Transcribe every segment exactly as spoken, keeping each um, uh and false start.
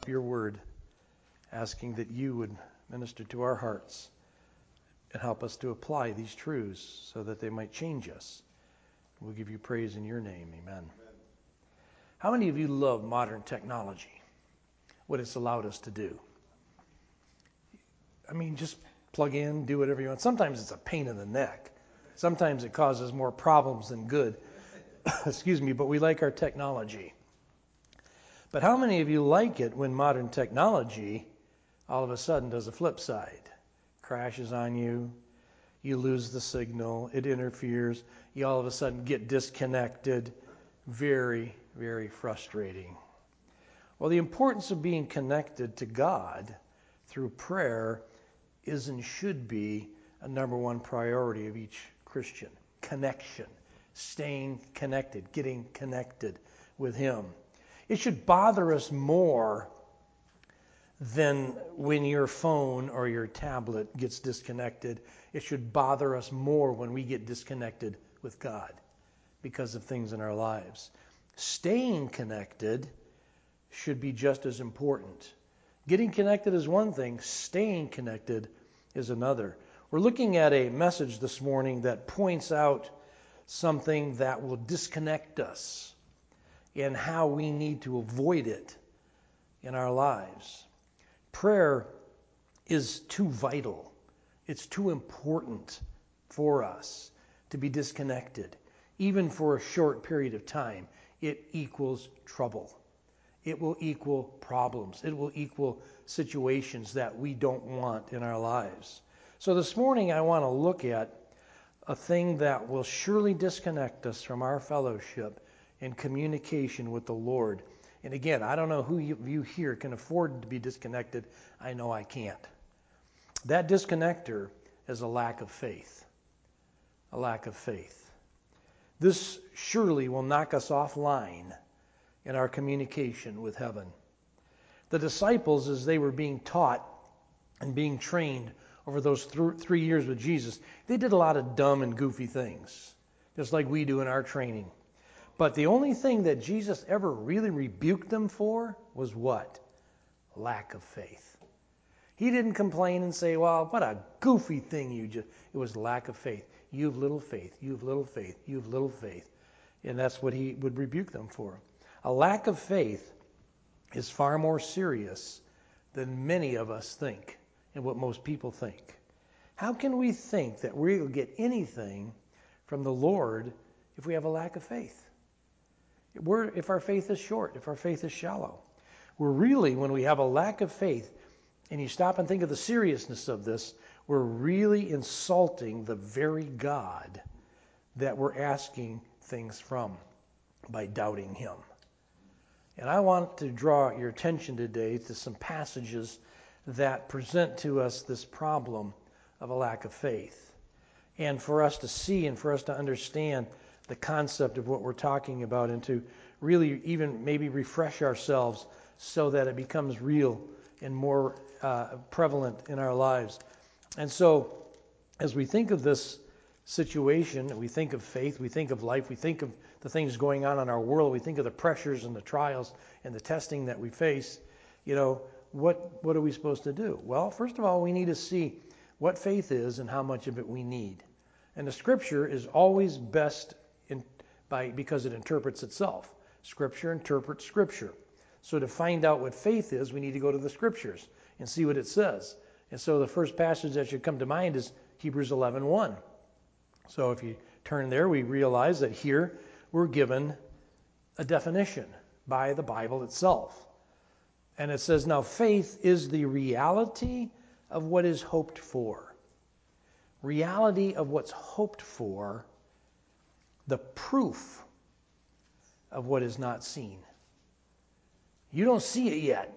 up your word, asking that you would minister to our hearts and help us to apply these truths so that they might change us. We'll give you praise in your name. Amen. Amen. How many of you love modern technology? What it's allowed us to do? I mean, just plug in, do whatever you want. Sometimes it's a pain in the neck. Sometimes it causes more problems than good. Excuse me, but we like our technology. But how many of you like it when modern technology all of a sudden does a flip side? Crashes on you, you lose the signal, it interferes, you all of a sudden get disconnected. Very, very frustrating. Well, the importance of being connected to God through prayer is and should be a number one priority of each Christian. Connection, staying connected, getting connected with Him. It should bother us more than when your phone or your tablet gets disconnected. It should bother us more when we get disconnected with God because of things in our lives. Staying connected should be just as important. Getting connected is one thing, staying connected is another. We're looking at a message this morning that points out something that will disconnect us and how we need to avoid it in our lives. Prayer is too vital. It's too important for us to be disconnected. Even for a short period of time, it equals trouble. It will equal problems. It will equal situations that we don't want in our lives. So this morning I want to look at a thing that will surely disconnect us from our fellowship and communication with the Lord. And again, I don't know who you, you here can afford to be disconnected. I know I can't. That disconnector is a lack of faith. A lack of faith. This surely will knock us offline in our communication with heaven. The disciples, as they were being taught and being trained over those th- three years with Jesus, they did a lot of dumb and goofy things, just like we do in our training. But the only thing that Jesus ever really rebuked them for was what? Lack of faith. He didn't complain and say, well, what a goofy thing you just... It was lack of faith. You have little faith. You have little faith. You have little faith. And that's what he would rebuke them for. A lack of faith is far more serious than many of us think and what most people think. How can we think that we'll get anything from the Lord if we have a lack of faith? We're, if our faith is short, if our faith is shallow. We're really, when we have a lack of faith, and you stop and think of the seriousness of this, we're really insulting the very God that we're asking things from by doubting Him. And I want to draw your attention today to some passages that present to us this problem of a lack of faith. And for us to see and for us to understand the concept of what we're talking about and to really even maybe refresh ourselves so that it becomes real and more uh, prevalent in our lives. And so as we think of this situation, we think of faith, we think of life, we think of the things going on in our world, we think of the pressures and the trials and the testing that we face, you know, what what are we supposed to do? Well, first of all, we need to see what faith is and how much of it we need. And the Scripture is always best in, by because it interprets itself. Scripture interprets Scripture. So to find out what faith is, we need to go to the Scriptures and see what it says. And so the first passage that should come to mind is Hebrews eleven one. So if you turn there, we realize that here we're given a definition by the Bible itself. And it says, now faith is the reality of what is hoped for. Reality of what's hoped for, the proof of what is not seen. You don't see it yet.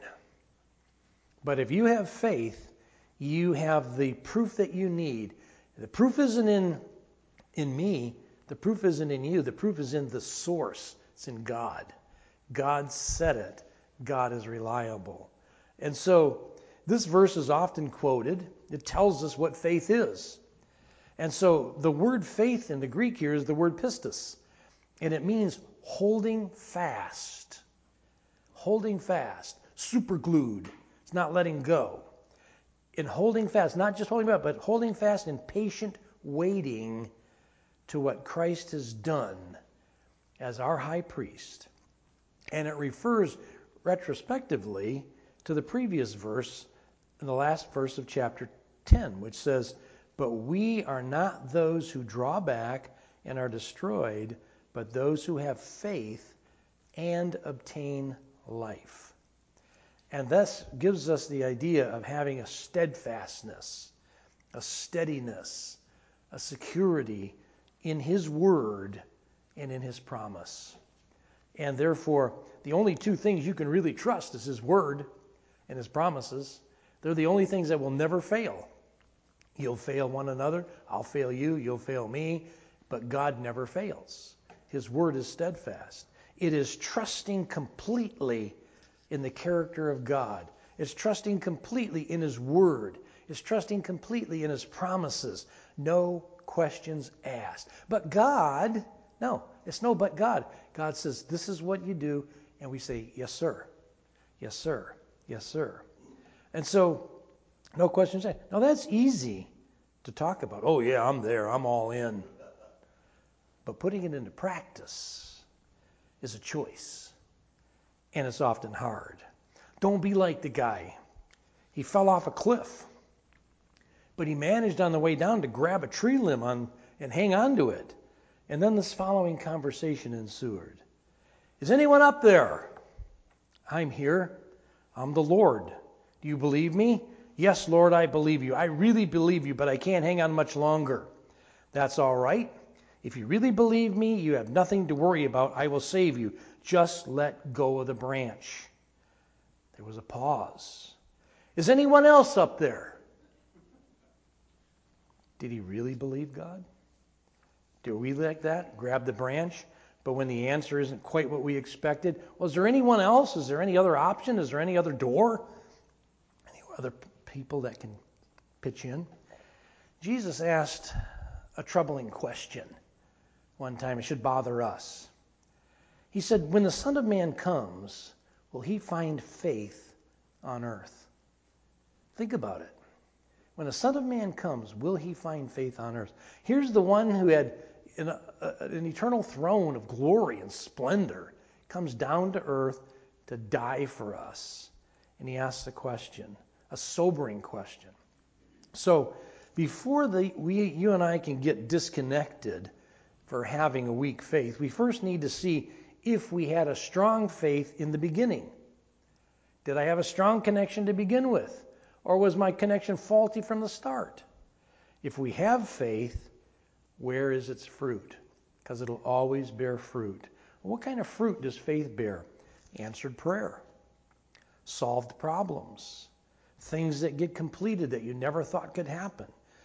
But if you have faith, you have the proof that you need. The proof isn't in, in me. The proof isn't in you. The proof is in the source. It's in God. God said it. God is reliable. And so this verse is often quoted. It tells us what faith is. And so the word faith in the Greek here is the word pistis. And it means holding fast. Holding fast. super glued. It's not letting go. In holding fast, not just holding fast, but holding fast in patient waiting to what Christ has done as our high priest. And it refers retrospectively to the previous verse, in the last verse of chapter ten, which says, "But we are not those who draw back and are destroyed, but those who have faith and obtain life." And this gives us the idea of having a steadfastness, a steadiness, a security in His Word and in His promise. And therefore, the only two things you can really trust is His Word and His promises. They're the only things that will never fail. You'll fail one another, I'll fail you, you'll fail me, but God never fails. His Word is steadfast. It is trusting completely in the character of God. It's trusting completely in His Word. It's trusting completely in His promises. No questions asked. But God, no, it's no but God. God says, this is what you do. And we say, yes, sir. Yes, sir. Yes, sir. And so, no questions asked. Now, that's easy to talk about. Oh, yeah, I'm there. I'm all in. But putting it into practice is a choice. And it's often hard. Don't be like the guy. He fell off a cliff. But he managed on the way down to grab a tree limb on, and hang on to it. And then this following conversation ensued. Is anyone up there? I'm here. I'm the Lord. Do you believe me? Yes, Lord, I believe you. I really believe you, but I can't hang on much longer. That's all right. If you really believe me, you have nothing to worry about. I will save you. Just let go of the branch. There was a pause. Is anyone else up there? Did he really believe God? Do we like that? Grab the branch? But when the answer isn't quite what we expected, well, is there anyone else? Is there any other option? Is there any other door? Any other people that can pitch in? Jesus asked a troubling question one time. It should bother us. He said, when the Son of Man comes, will He find faith on earth? Think about it. When the Son of Man comes, will He find faith on earth? Here's the one who had an, a, an eternal throne of glory and splendor, comes down to earth to die for us. And He asks a question, a sobering question. So before the, we, you and I can get disconnected for having a weak faith, we first need to see if we had a strong faith in the beginning. Did I have a strong connection to begin with? Or was my connection faulty from the start? If we have faith, where is its fruit? Because it'll always bear fruit. What kind of fruit does faith bear? Answered prayer. Solved problems. Things that get completed that you never thought could happen.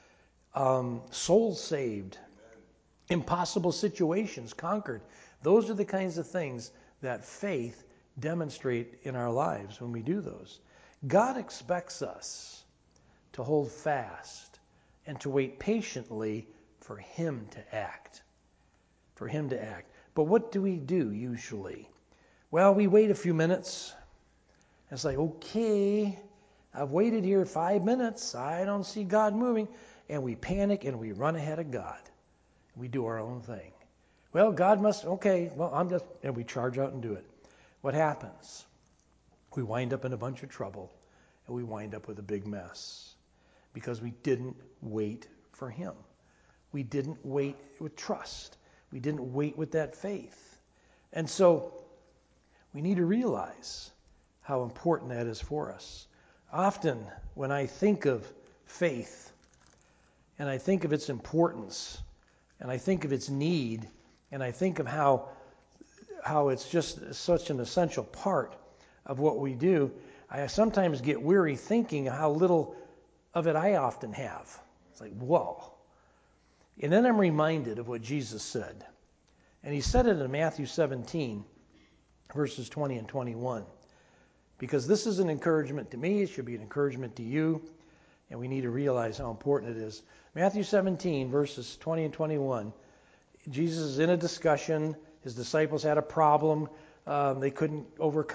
Um, souls saved. Impossible situations conquered. Those are the kinds of things that faith demonstrate in our lives when we do those. God expects us to hold fast and to wait patiently for Him to act. For Him to act. But what do we do usually? Well, we wait a few minutes. It's like, okay, I've waited here five minutes. I don't see God moving. And we panic and we run ahead of God. We do our own thing. Well, God must, okay, well, I'm just, and we charge out and do it. What happens? We wind up in a bunch of trouble, and we wind up with a big mess because we didn't wait for Him. We didn't wait with trust. We didn't wait with that faith. And so we need to realize how important that is for us. Often when I think of faith and I think of its importance and I think of its need and I think of how how it's just such an essential part of what we do, I sometimes get weary thinking how little of it I often have. It's like, whoa. And then I'm reminded of what Jesus said. And He said it in Matthew seventeen, verses twenty and twenty-one. Because this is an encouragement to me, it should be an encouragement to you, and we need to realize how important it is. Matthew seventeen, verses twenty and twenty-one. Jesus is in a discussion. His disciples had a problem. Um, they couldn't overcome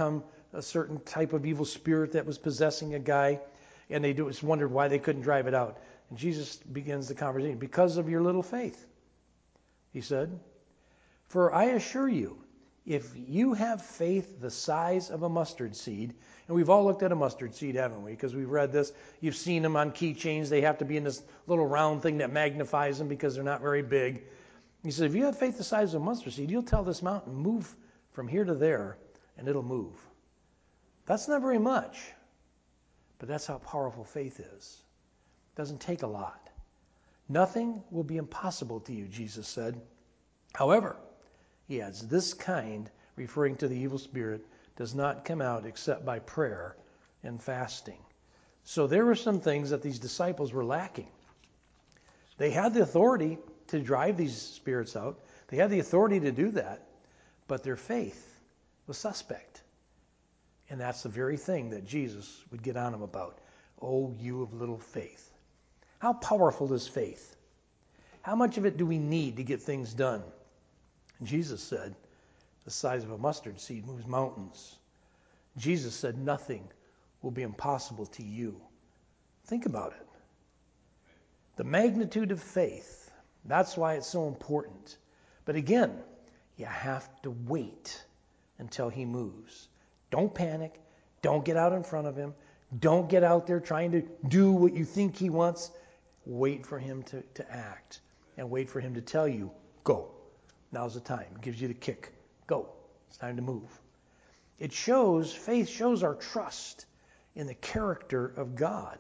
a certain type of evil spirit that was possessing a guy, and they just wondered why they couldn't drive it out. And Jesus begins the conversation. Because of your little faith, he said. For I assure you, if you have faith the size of a mustard seed, and we've all looked at a mustard seed, haven't we? Because we've read this. You've seen them on keychains. They have to be in this little round thing that magnifies them because they're not very big. He said, if you have faith the size of a mustard seed, you'll tell this mountain, move from here to there, and it'll move. That's not very much, but that's how powerful faith is. It doesn't take a lot. Nothing will be impossible to you, Jesus said. However, he adds, this kind, referring to the evil spirit, does not come out except by prayer and fasting. So there were some things that these disciples were lacking. They had the authority to drive these spirits out. They had the authority to do that, but their faith was suspect. And that's the very thing that Jesus would get on them about. Oh, you of little faith. How powerful is faith? How much of it do we need to get things done? Jesus said, the size of a mustard seed moves mountains. Jesus said, nothing will be impossible to you. Think about it. The magnitude of faith, that's why it's so important. But again, you have to wait until he moves. Don't panic. Don't get out in front of him. Don't get out there trying to do what you think he wants. Wait for him to, to act and wait for him to tell you, go. Now's the time. It gives you the kick. Go. It's time to move. It shows, faith shows our trust in the character of God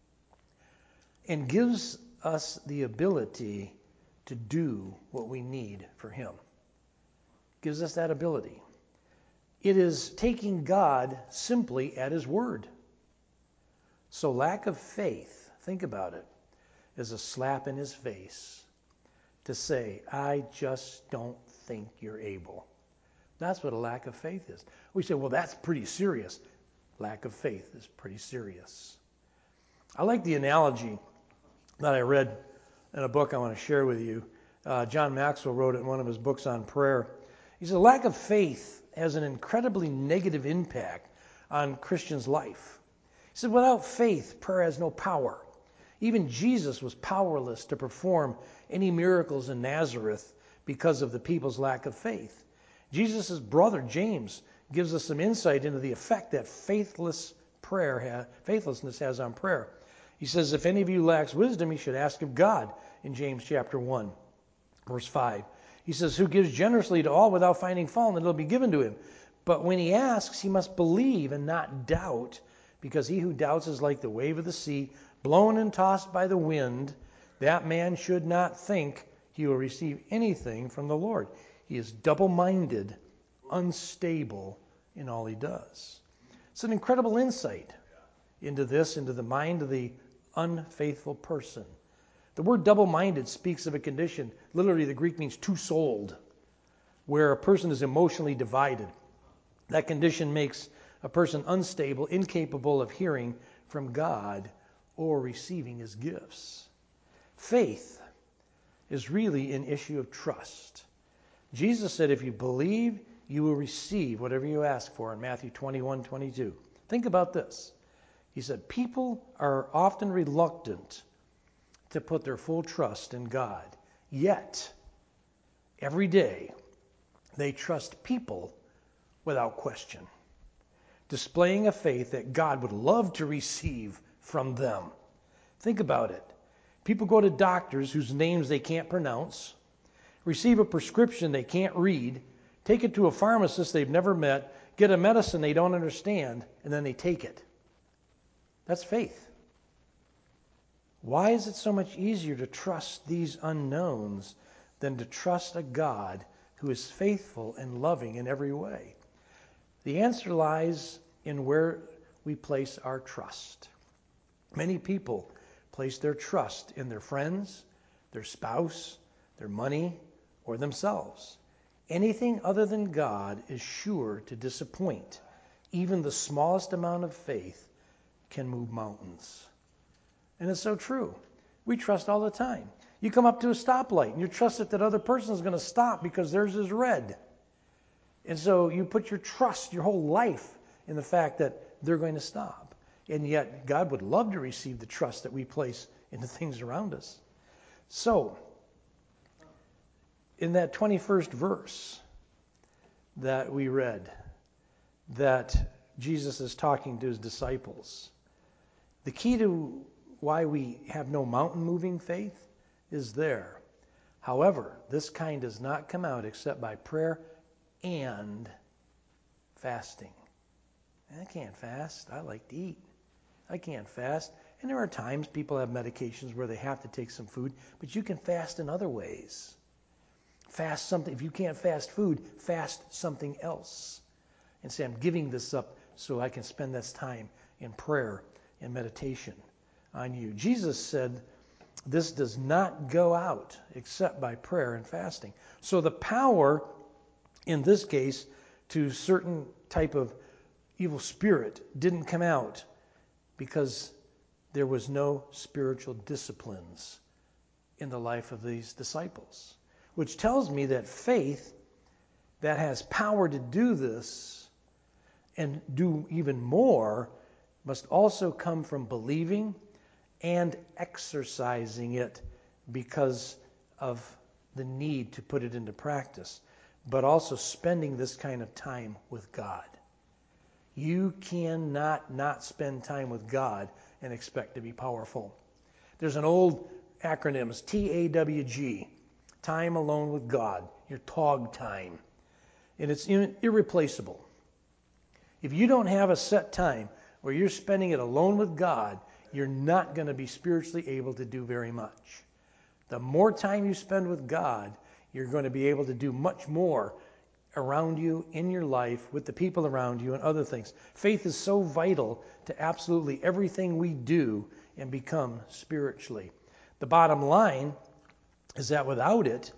and gives us the ability to do what we need for him. Gives us that ability. It is taking God simply at his word. So lack of faith, think about it, is a slap in his face to say, I just don't think you're able. That's what a lack of faith is. We say, well, that's pretty serious. Lack of faith is pretty serious. I like the analogy that I read in a book I want to share with you. Uh, John Maxwell wrote it in one of his books on prayer. He said, lack of faith has an incredibly negative impact on Christians' life. He said, without faith, prayer has no power. Even Jesus was powerless to perform any miracles in Nazareth because of the people's lack of faith. Jesus' brother, James, gives us some insight into the effect that faithless prayer ha- faithlessness has on prayer. He says, if any of you lacks wisdom, he should ask of God in James chapter one, verse five. He says, who gives generously to all without finding fault, and it'll be given to him. But when he asks, he must believe and not doubt, because he who doubts is like the wave of the sea, blown and tossed by the wind. That man should not think he will receive anything from the Lord. He is double-minded, unstable in all he does. It's an incredible insight into this, into the mind of the unfaithful person. The word double-minded speaks of a condition, literally the Greek means two-souled, where a person is emotionally divided. That condition makes a person unstable, incapable of hearing from God or receiving his gifts. Faith is really an issue of trust. Jesus said, if you believe, you will receive whatever you ask for in Matthew twenty-one twenty-two. Think about this. He said, people are often reluctant to put their full trust in God. Yet, every day, they trust people without question, displaying a faith that God would love to receive from them. Think about it. People go to doctors whose names they can't pronounce, receive a prescription they can't read, take it to a pharmacist they've never met, get a medicine they don't understand, and then they take it. That's faith. Why is it so much easier to trust these unknowns than to trust a God who is faithful and loving in every way? The answer lies in where we place our trust. Many people place their trust in their friends, their spouse, their money, or themselves. Anything other than God is sure to disappoint. Even the smallest amount of faith can move mountains. And it's so true. We trust all the time. You come up to a stoplight and you trust that that other person is going to stop because theirs is red. And so you put your trust, your whole life in the fact that they're going to stop. And yet God would love to receive the trust that we place in the things around us. So, in that twenty-first verse that we read, that Jesus is talking to his disciples, the key to why we have no mountain-moving faith is there. However, this kind does not come out except by prayer and fasting. I can't fast. I like to eat. I can't fast. And there are times people have medications where they have to take some food, but you can fast in other ways. Fast something. If you can't fast food, fast something else. And say, I'm giving this up so I can spend this time in prayer and meditation on you. Jesus said this does not go out except by prayer and fasting. So the power, in this case, to certain type of evil spirit didn't come out because there was no spiritual disciplines in the life of these disciples. Which tells me that faith that has power to do this and do even more must also come from believing and exercising it because of the need to put it into practice, but also spending this kind of time with God. You cannot not spend time with God and expect to be powerful. There's an old acronym, it's T A W G, time alone with God, your T O G time. And it's irreplaceable. If you don't have a set time where you're spending it alone with God, you're not going to be spiritually able to do very much. The more time you spend with God, you're going to be able to do much more around you, in your life, with the people around you, and other things. Faith is so vital to absolutely everything we do and become spiritually. The bottom line is that without it,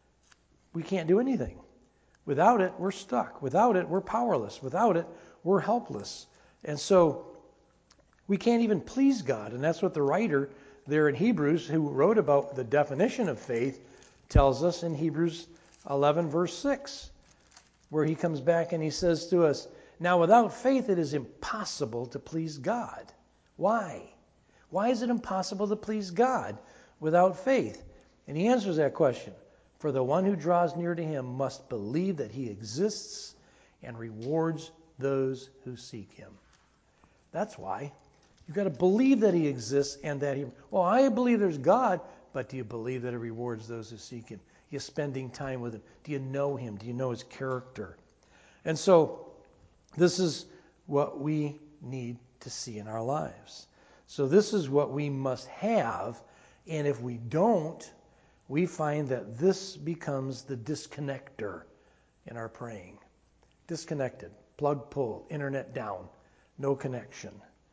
we can't do anything. Without it, we're stuck. Without it, we're powerless. Without it, we're helpless. And so we can't even please God. And that's what the writer there in Hebrews, who wrote about the definition of faith, tells us in Hebrews eleven, verse six, where he comes back and he says to us, now without faith it is impossible to please God. Why? Why is it impossible to please God without faith? And he answers that question. For the one who draws near to him must believe that he exists and rewards those who seek him. That's why. You've got to believe that he exists and that he... Well, I believe there's God, but do you believe that he rewards those who seek him? You're spending time with him. Do you know him? Do you know his character? And so this is what we need to see in our lives. So this is what we must have, and if we don't, we find that this becomes the disconnector in our praying. Disconnected, plug, pull, internet down, no connection.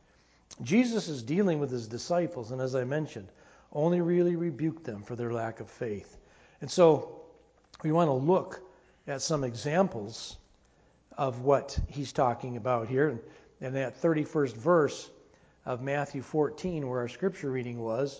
Jesus is dealing with his disciples, and as I mentioned, only really rebuked them for their lack of faith. And so we want to look at some examples of what he's talking about here. And that thirty-first verse of Matthew fourteen, where our scripture reading was,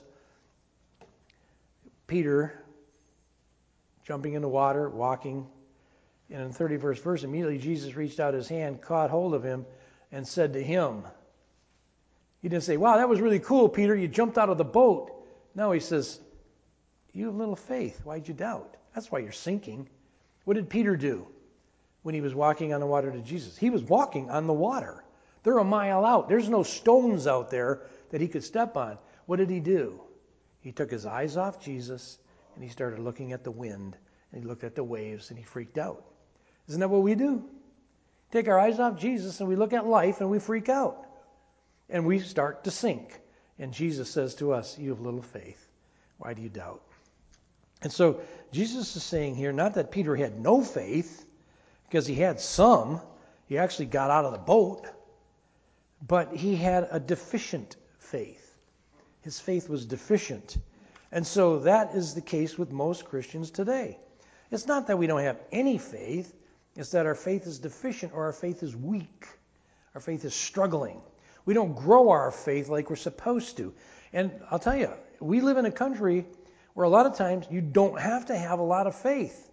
Peter jumping in the water, walking, and in the thirty-first verse, immediately Jesus reached out his hand, caught hold of him, and said to him, he didn't say, wow, that was really cool, Peter, you jumped out of the boat. No, he says, you have little faith. Why'd you doubt? That's why you're sinking. What did Peter do when he was walking on the water to Jesus? He was walking on the water. They're a mile out. There's no stones out there that he could step on. What did he do? He took his eyes off Jesus and he started looking at the wind and he looked at the waves and he freaked out. Isn't that what we do? Take our eyes off Jesus and we look at life and we freak out. And we start to sink. And Jesus says to us, you have little faith. Why do you doubt? And so Jesus is saying here, not that Peter had no faith, because he had some. He actually got out of the boat. But he had a deficient faith. His faith was deficient. And so that is the case with most Christians today. It's not that we don't have any faith. It's that our faith is deficient or our faith is weak. Our faith is struggling. We don't grow our faith like we're supposed to. And I'll tell you, we live in a country where a lot of times you don't have to have a lot of faith.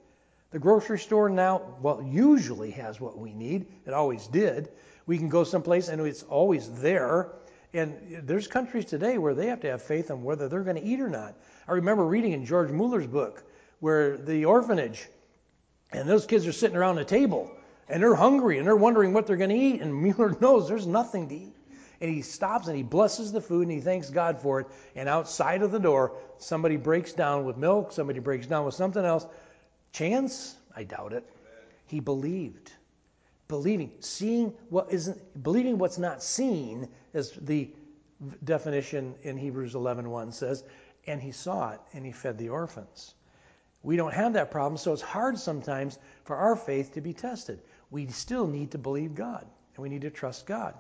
The grocery store now, well, usually has what we need. It always did. We can go someplace and it's always there. And there's countries today where they have to have faith on whether they're going to eat or not. I remember reading in George Muller's book where the orphanage, and those kids are sitting around a table and they're hungry and they're wondering what they're going to eat. And Mueller knows there's nothing to eat. And he stops and he blesses the food and he thanks God for it. And outside of the door, somebody breaks down with milk, somebody breaks down with something else. Chance? I doubt it. He believed. Believing, seeing what isn't, believing what's not seen, as the definition in Hebrews eleven one says, and he saw it and he fed the orphans. We don't have that problem, so it's hard sometimes for our faith to be tested. We still need to believe God and we need to trust God.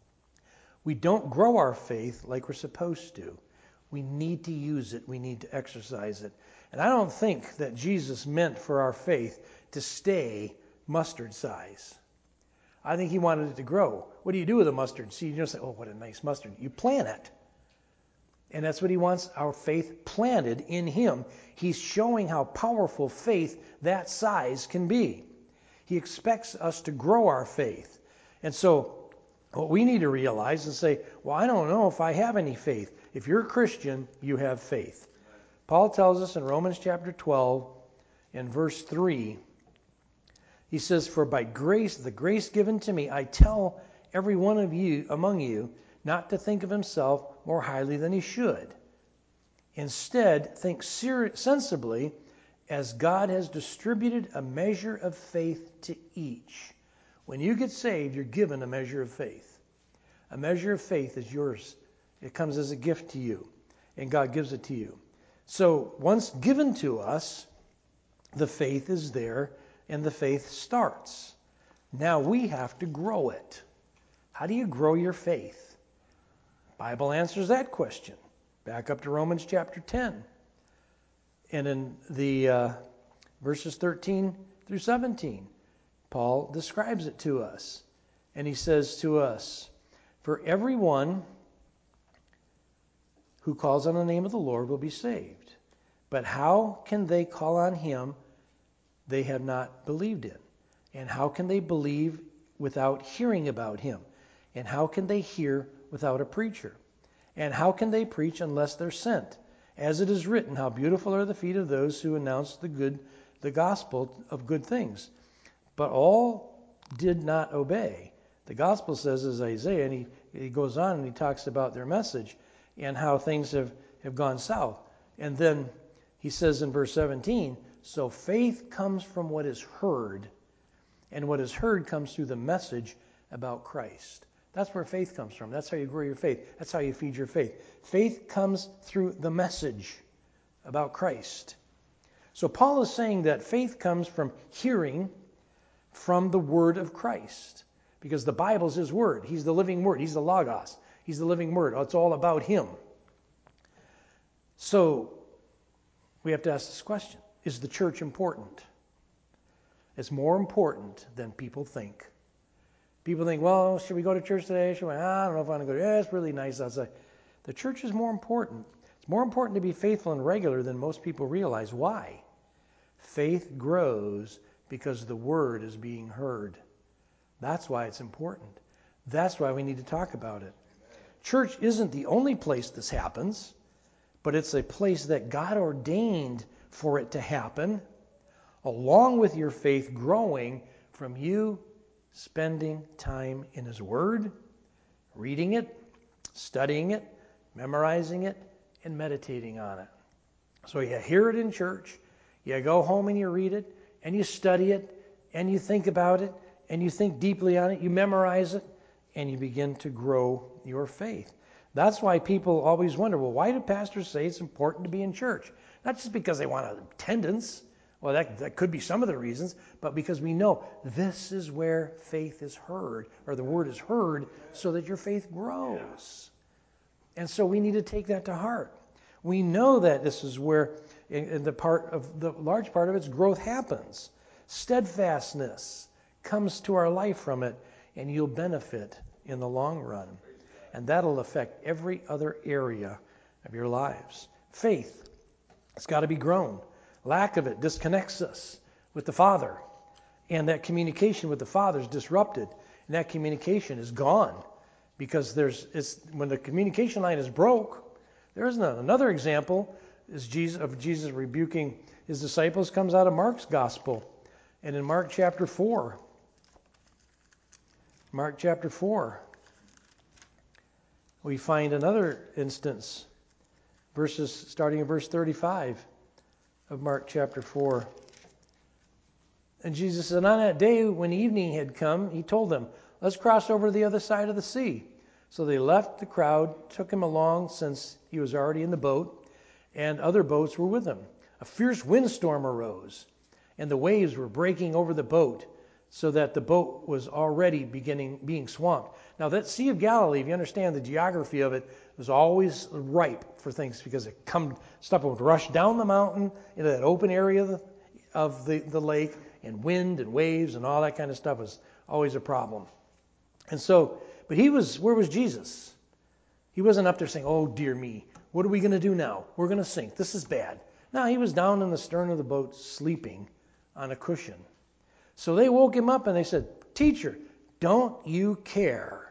We don't grow our faith like we're supposed to. We need to use it. We need to exercise it. And I don't think that Jesus meant for our faith to stay mustard size. I think he wanted it to grow. What do you do with a mustard seed? You don't say, oh, what a nice mustard. You plant it. And that's what he wants, our faith planted in him. He's showing how powerful faith that size can be. He expects us to grow our faith. And so what we need to realize is say, well, I don't know if I have any faith. If you're a Christian, you have faith. Paul tells us in Romans chapter twelve, in verse three, he says, for by grace, the grace given to me, I tell every one of you among you not to think of himself more highly than he should. Instead, think sensibly, as God has distributed a measure of faith to each. When you get saved, you're given a measure of faith. A measure of faith is yours. It comes as a gift to you, and God gives it to you. So once given to us, the faith is there, and the faith starts. Now we have to grow it. How do you grow your faith? The Bible answers that question. Back up to Romans chapter ten. And in the uh, verses thirteen through seventeen, Paul describes it to us. And he says to us, for everyone who calls on the name of the Lord will be saved. But how can they call on him they have not believed in? And how can they believe without hearing about him? And how can they hear without a preacher? And how can they preach unless they're sent? As it is written, how beautiful are the feet of those who announce the good, the gospel of good things. But all did not obey. The gospel says, as Isaiah, and he, he goes on and he talks about their message and how things have, have gone south. And then he says in verse seventeen, so faith comes from what is heard, and what is heard comes through the message about Christ. That's where faith comes from. That's how you grow your faith. That's how you feed your faith. Faith comes through the message about Christ. So Paul is saying that faith comes from hearing from the word of Christ, because the Bible's his word. He's the living word. He's the Logos. He's the living word. It's all about him. So we have to ask this question. Is the church important? It's more important than people think. People think, well, should we go to church today? Should we? I don't know if I want to go. Yeah, it's really nice outside. The church is more important. It's more important to be faithful and regular than most people realize. Why? Faith grows because the word is being heard. That's why it's important. That's why we need to talk about it. Church isn't the only place this happens, but it's a place that God ordained for it to happen, along with your faith growing from you spending time in his word, reading it, studying it, memorizing it, and meditating on it. So you hear it in church, you go home and you read it, and you study it, and you think about it, and you think deeply on it, you memorize it, and you begin to grow your faith. That's why people always wonder, well, why do pastors say it's important to be in church? Not just because they want attendance. Well, that, that could be some of the reasons, but because we know this is where faith is heard, or the word is heard, so that your faith grows. And so we need to take that to heart. We know that this is where in, in the part of the large part of its growth happens. Steadfastness comes to our life from it, and you'll benefit in the long run. And that'll affect every other area of your lives. Faith, it's got to be grown. Lack of it disconnects us. with the Father. And that communication with the Father is disrupted. And that communication is gone. Because there's it's, when the communication line is broke, there is none. Another example is Jesus, of Jesus rebuking his disciples comes out of Mark's gospel. And in Mark chapter four, Mark chapter four, we find another instance, verses starting in verse thirty-five of Mark chapter four. And Jesus said, on that day when evening had come, he told them, let's cross over to the other side of the sea. So they left the crowd, took him along since he was already in the boat, and other boats were with him. A fierce windstorm arose, and the waves were breaking over the boat, so that the boat was already beginning being swamped. Now that Sea of Galilee, if you understand the geography of it, was always ripe for things because it come stuff would rush down the mountain into that open area of the, of the, the lake, and wind and waves and all that kind of stuff was always a problem. And so, but he was, where was Jesus? He wasn't up there saying, oh dear me, what are we going to do now? We're going to sink. This is bad. No, he was down in the stern of the boat sleeping on a cushion. So they woke him up and they said, teacher, don't you care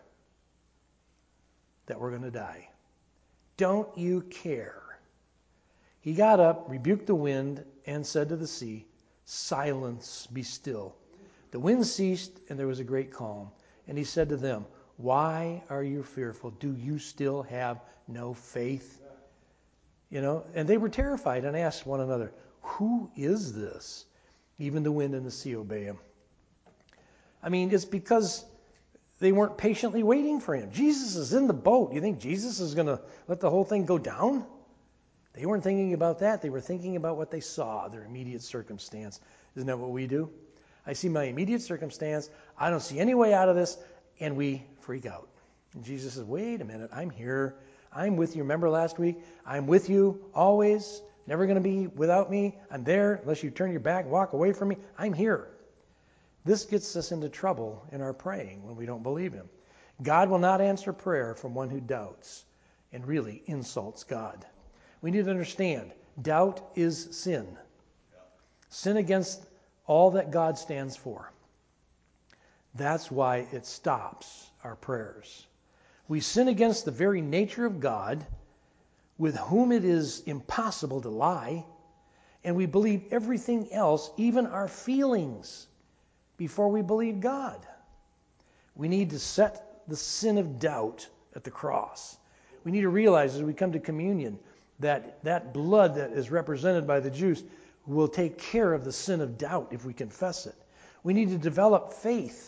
that we're going to die? Don't you care? He got up, rebuked the wind, and said to the sea, silence, be still. The wind ceased, and there was a great calm. And he said to them, why are you fearful? Do you still have no faith? You know, and they were terrified and asked one another, who is this? Even the wind and the sea obey him. I mean, it's because they weren't patiently waiting for him. Jesus is in the boat. You think Jesus is going to let the whole thing go down? They weren't thinking about that. They were thinking about what they saw, their immediate circumstance. Isn't that what we do? I see my immediate circumstance. I don't see any way out of this, and we freak out. And Jesus says, wait a minute. I'm here. I'm with you. Remember last week? I'm with you always. Never going to be without me. I'm there unless you turn your back and walk away from me. I'm here. This gets us into trouble in our praying when we don't believe him. God will not answer prayer from one who doubts and really insults God. We need to understand, doubt is sin. Sin against all that God stands for. That's why it stops our prayers. We sin against the very nature of God, with whom it is impossible to lie, and we believe everything else, even our feelings, before we believe God. We need to set the sin of doubt at the cross. We need to realize as we come to communion that that blood that is represented by the juice will take care of the sin of doubt if we confess it. We need to develop faith.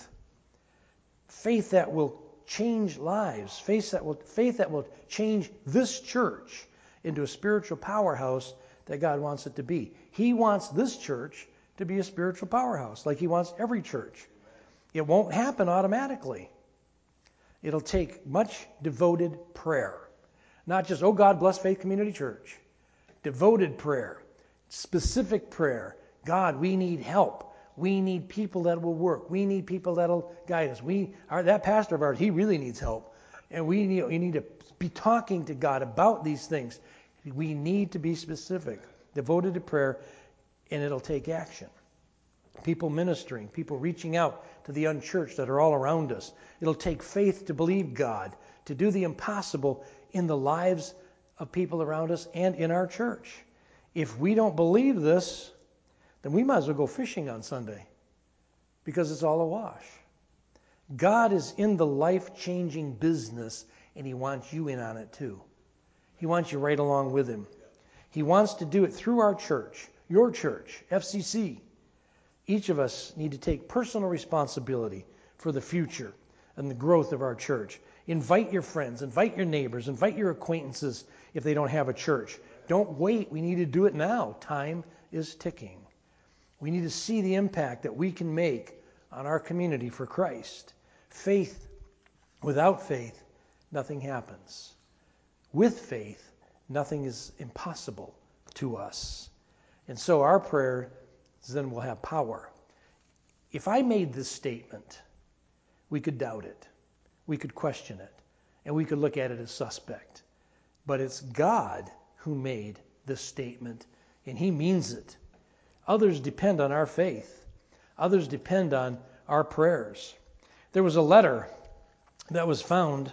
Faith that will change lives. Faith that will, faith that will change this church into a spiritual powerhouse that God wants it to be. He wants this church to be a spiritual powerhouse, like he wants every church. It won't happen automatically. It'll take much devoted prayer. Not just, oh God, bless Faith Community Church. Devoted prayer. Specific prayer. God, we need help. We need people that will work. We need people that will guide us. We are that pastor of ours, he really needs help. And we need, we need to be talking to God about these things. We need to be specific. Devoted to prayer, and it'll take action. People ministering, people reaching out to the unchurched that are all around us. It'll take faith to believe God, to do the impossible in the lives of people around us and in our church. If we don't believe this, then we might as well go fishing on Sunday because it's all a wash. God is in the life-changing business, and he wants you in on it too. He wants you right along with him. He wants to do it through our church, your church, F C C. Each of us need to take personal responsibility for the future and the growth of our church. Invite your friends, invite your neighbors, invite your acquaintances if they don't have a church. Don't wait. We need to do it now. Time is ticking. We need to see the impact that we can make on our community for Christ. Faith, without faith, nothing happens. With faith, nothing is impossible to us. And so our prayer then will have power. If I made this statement, we could doubt it. We could question it. And we could look at it as suspect. But it's God who made this statement, and he means it. Others depend on our faith. Others depend on our prayers. There was a letter that was found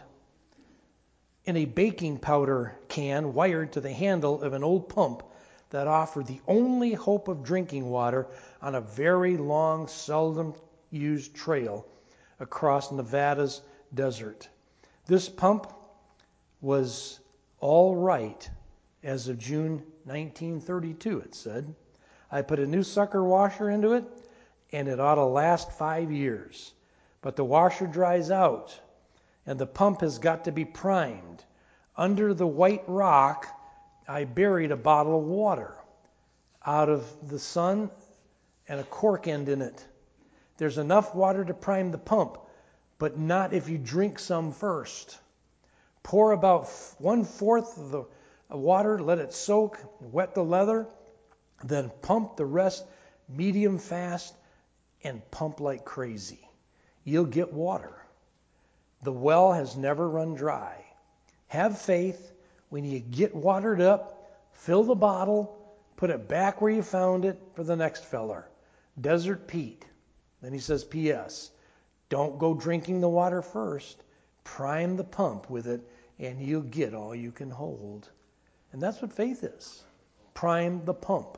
in a baking powder can wired to the handle of an old pump that offered the only hope of drinking water on a very long, seldom used trail across Nevada's desert. This pump was all right as of June nineteen thirty-two, it said. I put a new sucker washer into it, and it ought to last five years. But the washer dries out, and the pump has got to be primed. Under the white rock, I buried a bottle of water out of the sun and a cork end in it. There's enough water to prime the pump, but not if you drink some first. Pour about one-fourth of the water, let it soak, wet the leather, then pump the rest medium fast and pump like crazy. You'll get water. The well has never run dry. Have faith. When you get watered up, fill the bottle, put it back where you found it for the next feller. Desert Pete. Then he says, P S. Don't go drinking the water first. Prime the pump with it, and you'll get all you can hold. And that's what faith is. Prime the pump.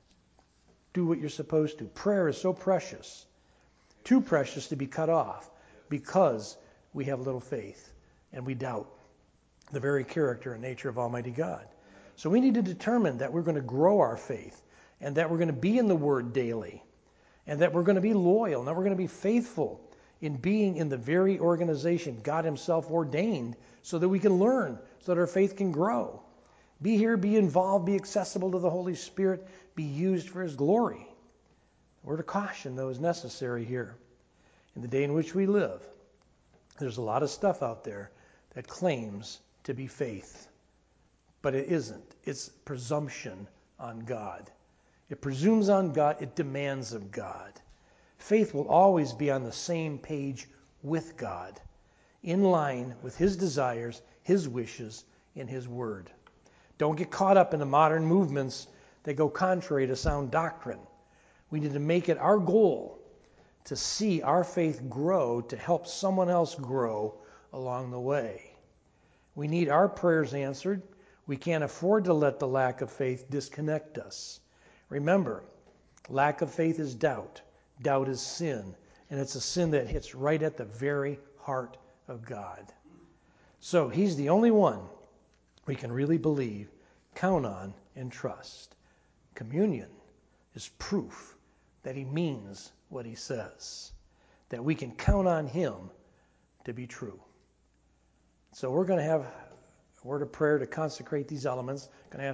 Do what you're supposed to. Prayer is so precious. Too precious to be cut off because we have little faith and we doubt the very character and nature of Almighty God. So we need to determine that we're going to grow our faith and that we're going to be in the Word daily and that we're going to be loyal and that we're going to be faithful in being in the very organization God Himself ordained so that we can learn, so that our faith can grow. Be here, be involved, be accessible to the Holy Spirit, be used for His glory. A word of caution, though, is necessary here. In the day in which we live, there's a lot of stuff out there that claims to be faith, but it isn't. It's presumption on God. It presumes on God. It demands of God. Faith will always be on the same page with God, in line with His desires, His wishes, and His Word. Don't get caught up in the modern movements that go contrary to sound doctrine. We need to make it our goal to see our faith grow, to help someone else grow along the way. We need our prayers answered. We can't afford to let the lack of faith disconnect us. Remember, lack of faith is doubt. Doubt is sin. And it's a sin that hits right at the very heart of God. So He's the only one we can really believe, count on, and trust. Communion is proof that He means what He says, that we can count on Him to be true. So we're going to have a word of prayer to consecrate these elements. Going to ask